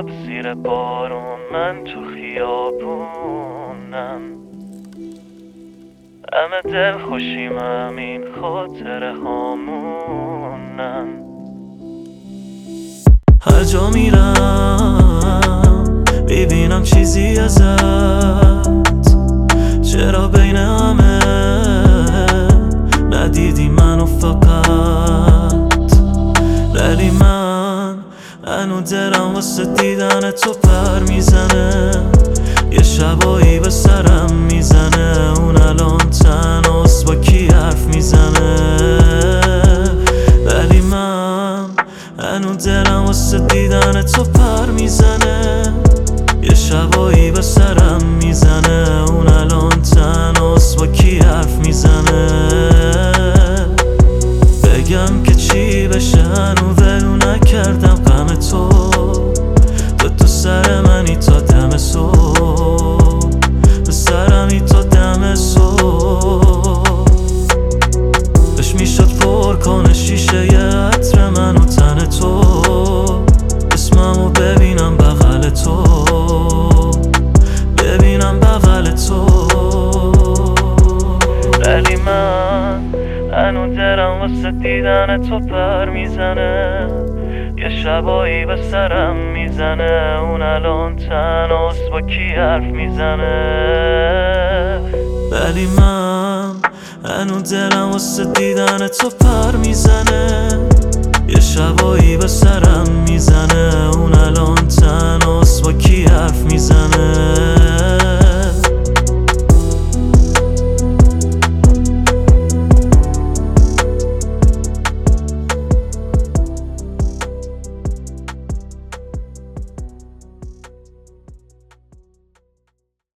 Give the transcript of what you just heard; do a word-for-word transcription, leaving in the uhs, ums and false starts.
شب زیر بارون من تو خیابونم، همه دل خوشیم همین خاطره هامونم. هر جا میرم ببینم چیزی ازت، چرا بین همه ندیدی منو فقط؟ ولی من هنو دلم واسه دیدن تو پر میزنه، یه شبایی به سرم میزنه، اون الان تنهاست با کی حرف میزنه. ولی من هنو دلم واسه دیدن تو پر میزنه، یه شبایی به سرم میزنه، اون الان تنهاست با کی حرف میزنه. بگم که چی بشه هنو ولو نکردم غم تو، تو تو سر منی تا دم صبح، به سرمی تا دم صبح. بش میشد پر کنه شیشه ی عطر من و تن تو، اسممو ببینم بغل تو، ببینم بغل تو. ولی من هنو دلم واسه دیدن تو پر میزنه، یه شبایی به سرم میزنه، اون الان تنهاست با کی حرف میزنه. ولی من هنو دلم واسه دیدن تو پر میزنه، یه شبایی به سرم میزنه، اون الان تنهاست با کی حرف میزنه.